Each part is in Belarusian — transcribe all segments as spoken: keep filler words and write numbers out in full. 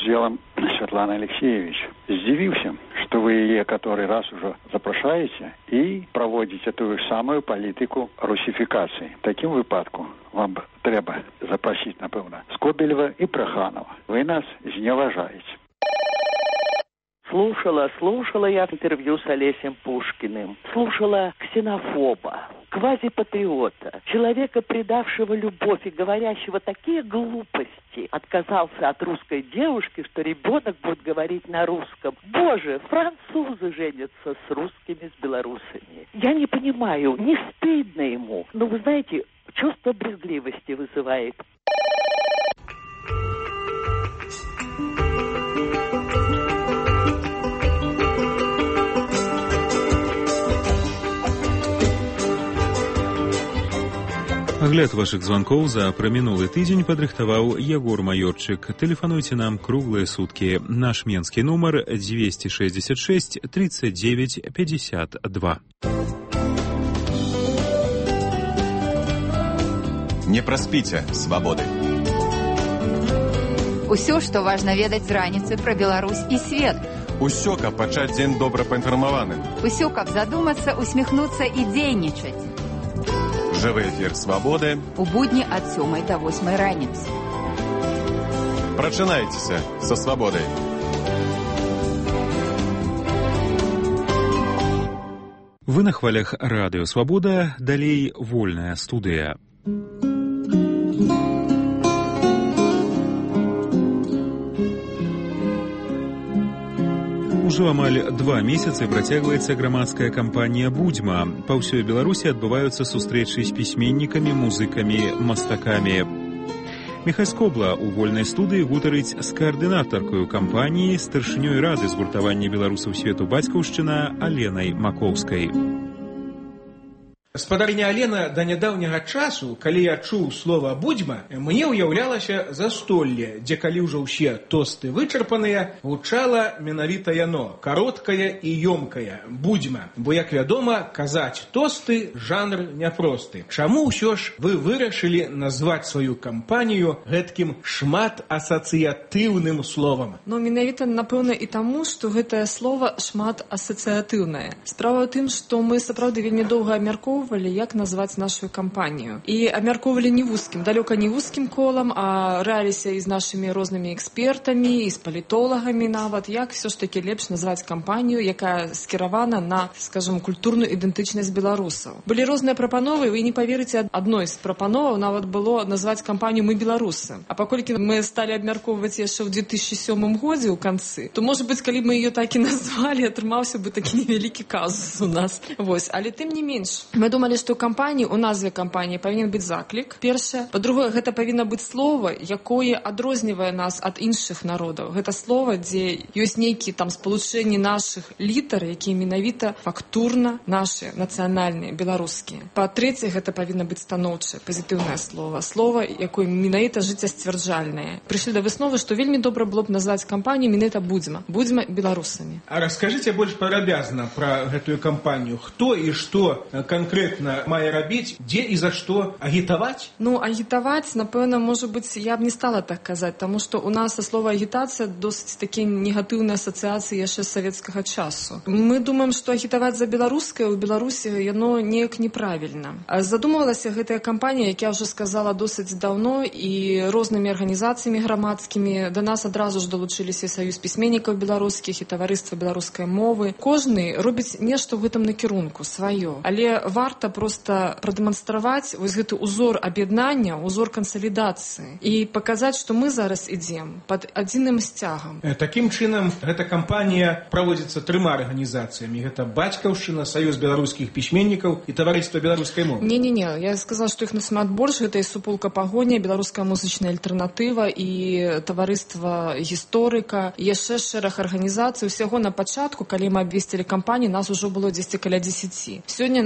делом, Светлана Алексеевич. Здивился, что вы ее который раз уже запрошаете и проводите ту самую политику русификации. В таким выпадку вам треба запросить, напевно, Скобелева и Проханова. Вы нас зневажаете. Слушала, слушала я интервью с Олесем Пушкиным. Слушала ксенофоба, квазипатриота, человека, предавшего любовь и говорящего такие глупости. Отказался от русской девушки, что ребенок будет говорить на русском. Боже, французы женятся с русскими, с белорусами. Я не понимаю, не стыдно ему. Но вы знаете, чувство брезгливости вызывает. Агляд вашых звонкоў за прамінулы тыдзень падрыхтаваў Ягор Маёрчык. Тэлефануйце нам круглыя суткі. Наш менскі нумар двести шестьдесят шесть тридцать девять пятьдесят два. Не праспіце свабоды. Усё, што важна ведаць з раніцы пра Беларусь і свет. Усё, каб пачаць дзень добра паінфармаваным. Усё, каб задумацца, усміхнуцца і дзейнічаць. Жывы эфір свабоды. У будні ад сёмай да восьмай раніцы. Прачынайцеся са свабодай. Вы на хвалях радыё Свабода, далей вольная студыя. Ужо амаль два месяцы працягваецца грамадская кампанія «Будзьма». Па ўсёй Беларусі адбываюцца сустрэчы з пісьменнікамі, музыкамі, мастакамі. Міхась Кобла у вольнай студыі гутарыць з каардынатаркаю кампаніі, старшынёй рады згуртавання беларусаў свету бацькаўшчына Аленай Макоўскай. Гаспадарыня Алена да нядаўняга часу, калі я чуў слова «будзьма», мне ўяўлялася застолле, дзе калі ўжо ўсе тосты вычарпаныя, гучала менавіта яно, кароткае і ёмкае «будзьма». Бо, як вядома, казаць тосты жанр няпросты. Чаму ўсё ж вы вырашылі назваць сваю кампанію гэткім шмат асацыятыўным словам? Ну, менавіта, напэўна, і таму, што гэтае слова шмат асацыятыўнае. Справа ў тым, што мы сапраўды вельмі доўга абмяркоўвалі, як назваць нашу кампанію. І абмяркоўвалі не вузкім, далёка не вузкім колам, а раліся і з нашымі рознымі экспертамі, і з палітолагамі нават, як все ж таки лепш назваць кампанію, якая скіравана на, скажем, культурную ідэнтычнасць беларусаў. Былі розныя прапановы, вы не паверыце, адной з прапановаў нават было назваць кампанію «Мы беларусы». А паколькі мы сталі абмяркоўваць яшчэ ў две тысячи сёмым годзе ў канцы, то, можа быць, калі мы ее так і назвалі, атрымаўся бы такі невялікі казус у нас. Вось. Але тым не менш, мы думалі, што ў кампаніі, у назве кампаніі павінен быць заклік, першае. Па-другое, гэта павінна быць слова, якое адрознівае нас ад іншых народаў. Гэта слова, дзе ёсць нейкія там спалучэнні нашых літар, якія менавіта фактурна нашыя, нацыянальныя, беларускія. Па-трэцяе, гэта павінна быць станоўчае, пазітыўнае слова. Слова, якое менавіта жыццясцвярджальнае. Прыйшлі да высновы, што вельмі добра было б назваць кампанію менавіта «Будзьма». «Будзьма» беларусамі. А раскажыце больш падрабязна пра гэтую кампанію. Хто і што канкрэтна мае рабіць, дзе і за што агітаваць? Ну, агітаваць, напэўна, можа быць, я б не стала так казаць, таму што у нас слова агітацыя досыць такія негатыўныя асацыяцыі яшчэ з савецкага часу. Мы думаем, што агітаваць за беларускае ў Беларусі яно неяк неправільна. Задумывалася гэтая кампанія, як я ўжо сказала, досыць даўно, і рознымі арганізацыямі грамадскімі. Да нас адразу ж далучыліся Саюз пісьменнікаў беларускіх і таварыства беларускай мовы. Кожны робіць нешта ў гэтым накірунку сваё. Але варта проста прадэманстраваць вось гэты узор аб'яднання, узор кансалідацыі і паказаць, што мы зараз ідзем пад адзіным сцягам. Такім чынам, гэта кампанія праводзіцца трыма арганізацыямі. Гэта бацькаўшчына, Саюз беларускіх пісьменнікаў і таварыства беларускай мовы. Не-не-не, я сказала, што іх насамат больш. Гэта і суполка Пагоня, беларуская музычная альтэрнатыва і таварыства гісторыка. Яшчэ шэраг арганізацый. Усяго на пачатку, калі мы абвесцілі кампанію, нас ужо было дзесьці каля дзесяці. Сёння нас ужо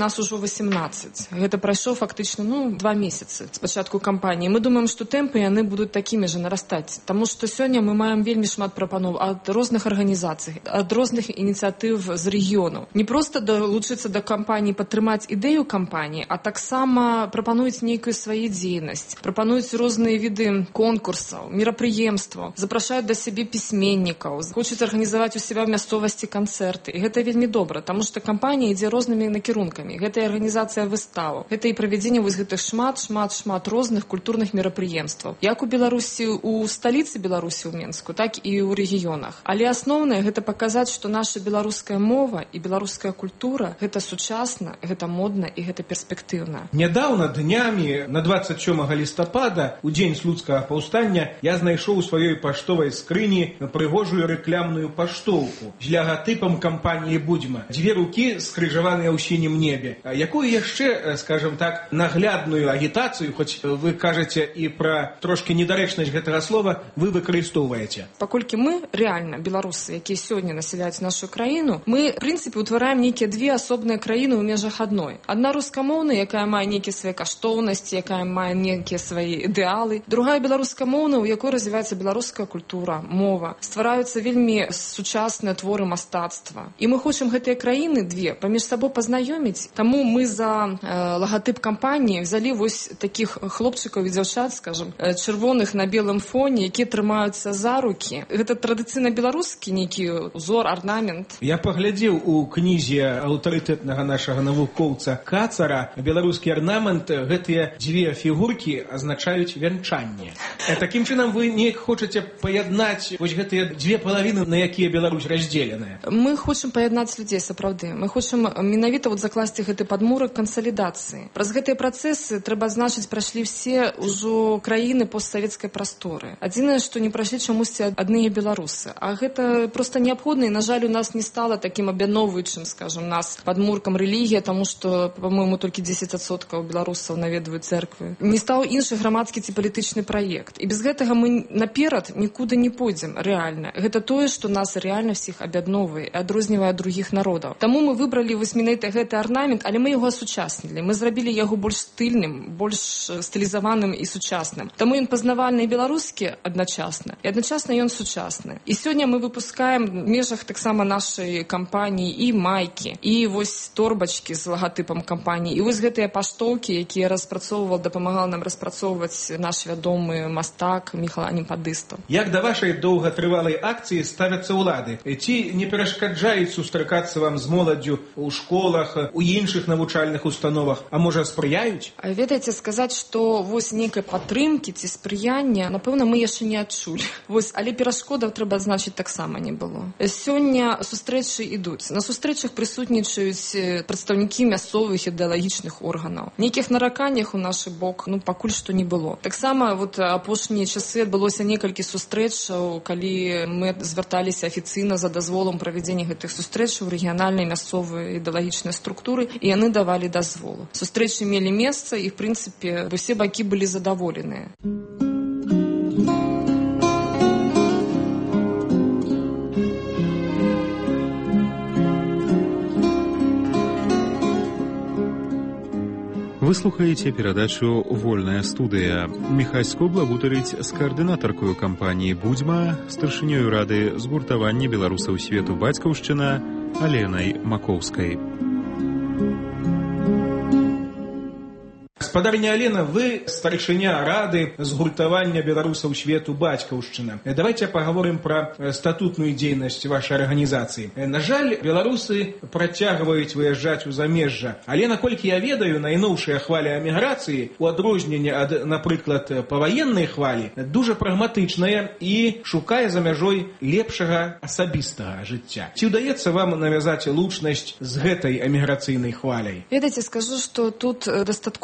восемнадцать. Гэта прайшоў фактычна ну, два месяцы з пачатку кампаніі. Мы думаем, што тэмпы яны будуць такімі же нарастаць. Таму што сёння мы маем вельмі шмат прапаноў ад розных арганізацый, ад розных ініцыятыў з рэгіёнаў. Не проста далучыцца да кампаніі, падтрымаць ідэю кампаніі, а таксама прапануюць нейкую сваю дзейнасць, прапануюць розныя віды конкурсаў, мерапрыемстваў, запрашаюць да сябе пісьменнікаў, хочуць арганізаваць у себя ў мясцовасці канцэрты. І гэта вельмі добра, таму што кампанія ідзе рознымі накірункамі. Гэта і арганізацыя выставаў, гэта і правядзенне вось гэтых шмат, шмат, шмат розных культурных мерапрыемстваў. Як у Беларусі, у сталіцы Беларусі, у Менску, так і ў рэгіёнах. Але асноўнае гэта паказаць, што наша беларуская мова і беларуская культура гэта сучасна, гэта модна і гэта перспектыўна. Нядаўна днямі на двадцать сёмага лістапада, у дзень слуцкага паўстання, я знайшоў у сваёй паштовай скрыні прыгожую рэкламную паштоўку з лагатыпам кампаніі «Будьма». Дзве рукі скрыжаваныя ў сінім небе. Якую яшчэ, скажем так, наглядную агітацыю, хоць вы кажаце і пра трошкі недарэчнасць гэтага слова, вы выкарыстоўваеце? Паколькі мы, рэальна, беларусы, якія сёння насяляюць нашу краіну, мы, в прынцыпе, утвараем нейкія две асобныя краіны ў межах адной. Адна рускамоўная, якая мае нейкія свае каштоўнасці, якая мае нейкія свае ідэалы. Другая беларускамоўная, у якой развіваецца беларуская культура, мова. Ствараюцца вельмі сучасныя творы мастацтва. І мы хочам гэтыя краіны две паміж сабой пазнаёміць. Таму мы за э, лагатып кампаніі взялі вось такіх хлопчыкаў і дзяўчат, скажем, чырвоных на белым фоне, якія трымаюцца за рукі. Гэта традыцыйна беларускі нейкі узор, арнамент. Я паглядзеў у кнізе аўтарытэтнага нашага навукоўца Кацара беларускі арнамент, гэтыя дзве фігуркі азначаюць вянчанне. Такім чынам вы неяк хочаце паяднаць вось гэтыя дзве палавіны, на якія Беларусь раздзеленая? Мы хочам паяднаць людзей, сапраўды. Мы хочам менавіта вот закласці гэты падмурак кансалідацыі. Праз гэтыя працэсы, трэба значыць, прайшлі все ўжо краіны постсавецкай прасторы. Адзінае, што не прайшлі чамусьці адныя беларусы. А гэта проста неабходна, і, на жаль, у нас не стала такім аб'ядноўваючым, скажем, нас падмуркам рэлігія, таму што, па-моему, толькі дзесяць адсоткаў беларусаў наведваюць цэрквы. Не стаў іншы грамадскі ці палітычны праект. І без гэтага мы наперад нікуды не пойдзем, рэальна. Гэта тое, што нас рэальна всіх аб'ядноўвае і адрознівае ад другіх народаў. Таму мы выбралі вось менавіта гэты арнамент, але мы яго асучаснілі. Мы зрабілі яго больш стыльным, больш стылізаваным і сучасным. Таму ён пазнавальны і беларускі адначасна, і адначасна ён сучасны. І сёння мы выпускаем в межах таксама нашай кампаніі і майкі, і вось торбачкі з лагатыпам кампаніі, і вось гэтыя паштоўкі, якія распрацоўваў, дапамагал нам распрацоўваць наш вядомы мастак Міхал Аніпадыстаў. Як да вашай доўгатрывалай акцыі ставяцца ўлады? Ці не перашкаджаюць сустракацца вам з моладдзю ў школах, у іншых навучальных установах, а можа спрыяюць? Ведаеце, сказаць, што вось нейкай падтрымкі ці спрыяння, напэўна, мы яшчэ не адчулі. Вось, але перашкодаў, трэба значыць, таксама не было. Сёння сустрэчы ідуць. На сустрэчах прысутнічаюць прадстаўнікі мясцовых ідэалагічных органаў. Нейкіх нараканнях у наш бок, ну, пакуль што не было. Таксама вот апошнія часы адбылося некалькі сустрэчаў, калі мы звярталіся афіцыйна за дазволам правядзення гэтых сустрэчаў рэгіянальнай мясцовай ідэалагічнай структуры, і яны давалі дазвол. Сустрэчы мелі месца, і, в прынцыпе, усе бакі былі задаволеныя. Вы слухаеце перадачу «Вольная студыя». Міхась Скобла гутарыць з каардынатаркою кампаніі «Будьма», старшынёю рады згуртавання беларусаў свету «Бацькаўшчына» Аленай Макоўскай. Гаспадарня Алена, вы старшыня рады згуртавання беларусаў свету «Бацькаўшчына». Давайте паговорым пра статутную дзейнасць вашай арганізацыі. На жаль, беларусы працягваюць выязджаць у замежжа. Але, наколькі я ведаю, найноўшая хваля эміграцыі, у адрозненне ад, напрыклад, паваеннай хвалі, дужа прагматычная і шукае за мяжой лепшага асабістага жыцця. Ці ўдаецца вам навязаць лучнасць з гэтай эміграцыйнай хваляй? Ведаеце, скажу, што тут дастаткова складана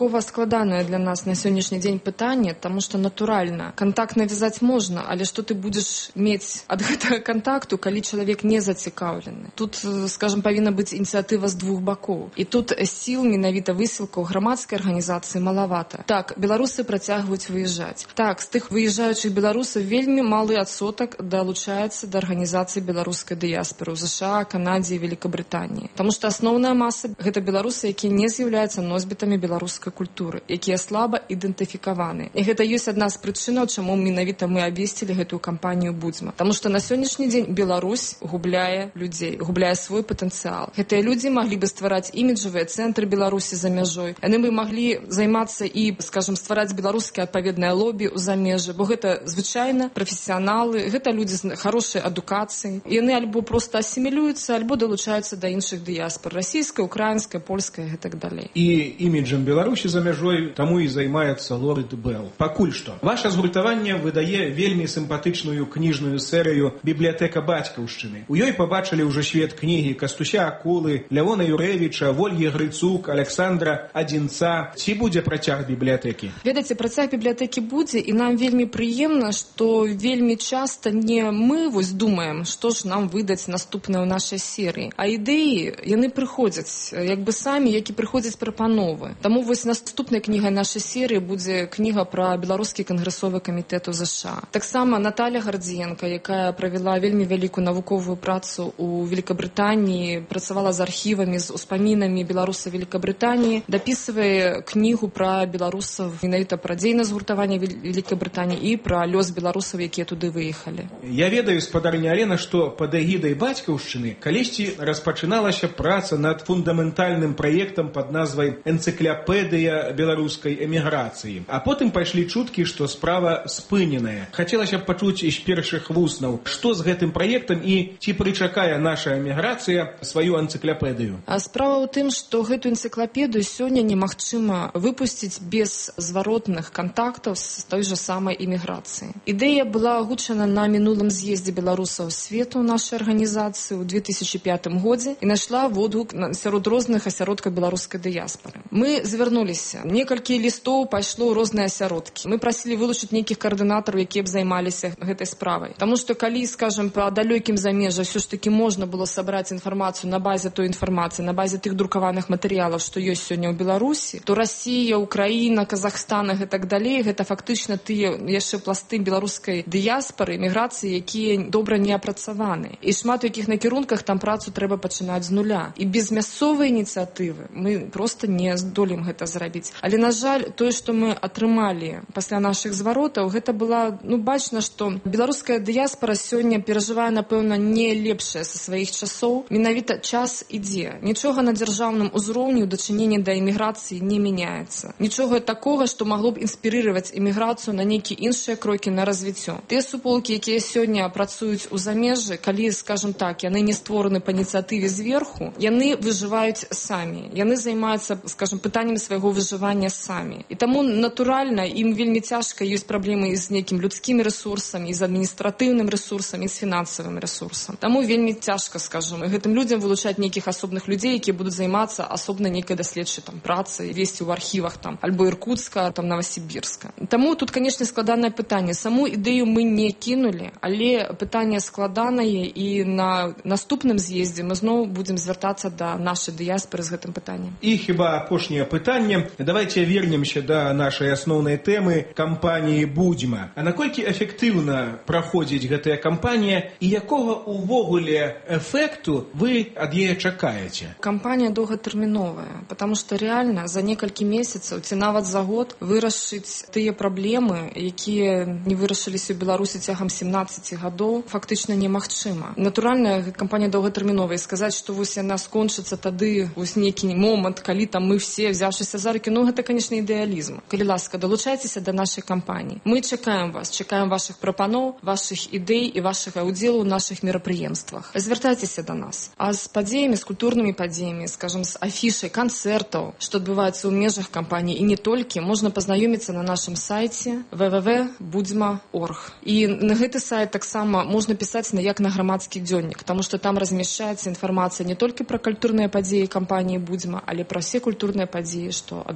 складанае для нас на сённяшні дзень пытанне, таму што натуральна кантакт навязаць можна, але што ты будзеш мець ад гэтага кантакту, калі чалавек не зацікаўлены. Тут, скажем, павінна быць ініцыятыва з двух бакоў. І тут сіл менавіта высілкаў грамадскай арганізацыі малавата. Так, беларусы працягваюць выязджаць. Так, з тых выязджаючых беларусаў вельмі малы адсотак далучаецца да арганізацыі беларускай дыяспоры ў ЗША, Канадзе і Великабрытаніі. Таму што асноўная маса гэта беларусы, якія не з'яўляюцца носьбітамі беларускай культуры, якія слаба ідэнтыфікаваны. І гэта ёсць адна з прычынаў, чаму менавіта мы абвесцілі гэтую кампанію «Будзьма». Таму што на сённяшні дзень Беларусь губляе людзей, губляе свой патэнцыял. Гэтыя людзі маглі бы ствараць іміджавыя цэнтры Беларусі за мяжой. Яны бы маглі займацца і, скажем, ствараць беларускае адпаведнае лобі ў замежжы, бо гэта звычайна прафесіяналы, гэта людзі з хорошай адукацыяй. Яны альбо проста асімілююцца, альбо далучаюцца да іншых дыяспор, расійскай, украінскай, польскай і так далей. І іміджам Беларусі за мяжой таму і займаецца Лорд Белл. Пакуль што. Ваша згуртаванне выдае вельмі сімпатычную кніжную серыю «Бібліятэка бацькаўшчыны». У ёй пабачылі ўжо свет кнігі Кастуся Акулы, Лявона Юрэвіча, Вольгі Грыцук, Александра Адзінца. Ці будзе працяг бібліятэкі? Ведаеце, працяг бібліятэкі будзе, і нам вельмі прыемна, што вельмі часта не мы вось думаем, што ж нам выдаць наступнае ў нашай серыі, а ідэі, яны прыходзяць, як бы самі, як і прыходзяць прапановы. Таму вось наступнай кнігай нашай серыі будзе кніга пра беларускі кангрэсовы камітэт у ЗША. Таксама Наталя Гардзіенка, якая правяла вельмі вялікую навуковую працу ў Великабрытаніі, працавала з архівамі, з успамінамі беларусаў Великабрытаніі, дапісвае кнігу пра беларусаў, менавіта пра дзейнасць згуртавання Великабрытаніі і пра лёс беларусаў, якія туды выехалі. Я ведаю, спадарня Алена, што пад эгідай бацькаўшчыны калісьці распачыналася праца над фундаментальным праектам пад назвай «Энцыклапедыя беларускай эміграцыі». А потым пайшлі чуткі, што справа спыненая. Хацелася б пачуць з першых вуснаў, што з гэтым праектам і ці прычакае наша эміграцыя сваю энцыклапедыю. А справа ў тым, што гэту энцыклапедыю сёння немагчыма выпусціць без зваротных кантактаў з той жа самай эміграцыі. Ідэя была агучана на мінулым з'ездзе беларусаў свету нашай арганізацыі ў две тысячы пятым годзе і нашла водгук сярод розных асяродкаў беларускай дыяспоры. Мы звярнуліся. Некалькі лістоў пайшло ў розныя асяродкі. Мы прасілі вылучыць нейкіх каардынатараў, якія б займаліся гэтай справай. Таму што калі, скажем, па далёкім замежжа ўсё ж такі можна было сабраць інфармацыю на базе той інфармацыі, на базе тых друкаваных матэрыялаў, што ёсць сёння ў Беларусі, то Расія, Украіна, Казахстан і так далей, гэта фактычна тыя яшчэ пласты беларускай дыяспоры, эміграцыі, якія добра не апрацаваны. І шмат у якіх накірунках там працу трэба пачынаць з нуля. І без мясцовай ініцыятывы мы проста не здолеем гэта зрабіць. Але, на жаль, тое, што мы атрымалі пасля нашых зваротаў, гэта была, ну, бачна, што беларуская дыяспора сёння перажывае, напэўна, не лепшае са сваіх часоў. Менавіта час ідзе. Нічога на дзяржаўным узроўні ў дачыненні да эміграцыі не мяняецца. Нічога такога, што магло б інспірыраваць эміграцыю на нейкія іншыя крокі на развіццё. Тыя суполкі, якія сёння працуюць у замежжы, калі, скажем так, яны не створаны па ініцыятыве зверху, яны выжываюць самі. Яны займаюцца, скажем, пытанням свайго выжывання самі. І таму, натуральна, ім вельмі цяжка, ёсць праблемы і з нейкім людскімі рэсурсамі, і з адміністратыўным рэсурсам, і з фінансавым рэсурсам. Таму вельмі цяжка, скажем, гэтым людзям вылучаць нейкіх асобных людзей, якія будуць займацца асобна нейкай даследчай там працай, весці ў архівах там альбо Іркутска, там Новасібірска. Таму тут, канешне, складанае пытанне. Саму ідэю мы не кінулі, але пытанне складанае, і на наступным з'ездзе мы зноў будзем звяртацца да нашай дыяспоры з гэтым пытаннем. І хіба апошняе пытанне. Давайте вернемся да нашай асноўнай тэмы кампаніі «Будзьма». А наколькі эфектыўна праходзіць гэтая кампанія і якога увогуле эфекту вы ад яе чакаеце? Кампанія доўгатэрміновая, потому што рэальна за некалькі месяцаў ці нават за год вырашыць тыя праблемы, якія не вырашыліся ў Беларусі цягам сямнаццаці гадоў, фактычна немагчыма. Натуральна, кампанія доўгатэрміновая, і сказаць, што вось яна скончыцца тады, вось нейкі момант, калі там мы все, взявшыся за рукі, ну гэта, канешне, ідэалізм. Калі ласка, далучайцеся да нашай кампаніі. Мы чакаем вас, чакаем вашых прапаноў, вашых ідэй і вашага ўдзелу ў нашых мерапрыемствах. Звяртайцеся да нас. А з падзеямі, з культурнымі падзеямі, скажем, з афішай, канцэртаў, што адбываецца ў межах кампаніі, і не толькі, можна пазнаёміцца на нашым сайце вэ вэ вэ точка будзьма точка орг. І на гэты сайт таксама можна пісаць на як на грамадскі дзённік, таму што там размяшчаецца інфармацыя не толькі пра культурныя падзеі кампаніі «Будзьма», але пра ўсе культурныя падзеі, што адбываюцца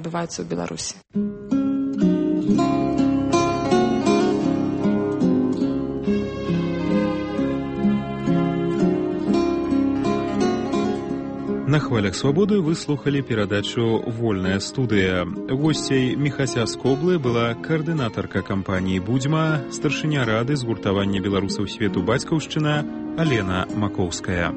адбываецца ў Беларусі. На хвалях свабоды вы слухалі перадачу «Вольная студыя». Госцей Міхася Скоблы была каардынатарка кампаніі «Будзьма», старшыня рады згуртавання беларусаў свету «Бацькаўшчына» Алена Макоўская.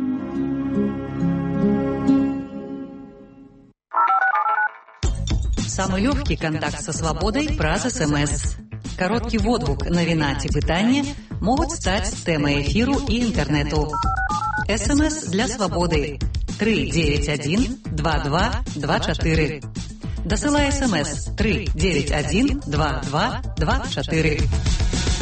Самый легкий контакт со свободой праз СМС. Короткий водгук, навіна ці пытанне могуць стаць тэмай эфіру і інтэрнэту. СМС для свободы три девять один два два два четыре. Досылай СМС три девять один два два два четыре.